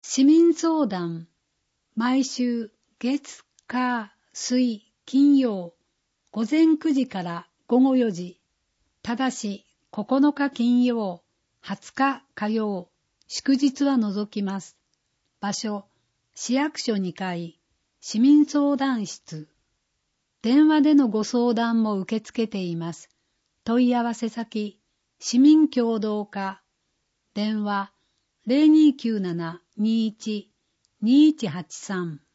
市民相談、毎週月、火、水、金曜、午前9時から午後4時、ただし9日金曜、20日火曜、祝日は除きます。場所、市役所2階、市民相談室。電話でのご相談も受け付けています。問い合わせ先、市民協働課。電話、0297-21-2183